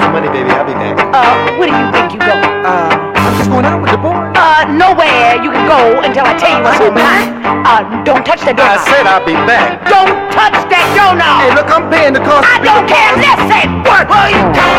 some money, baby. I'll be back. Where do you think you go? I'm just going out with the boy. Nowhere you can go until I tell you what's going on. Don't touch that door. I said I'll be back. Don't touch that door now. Hey, look, I'm paying the cost. I don't care. Listen. What?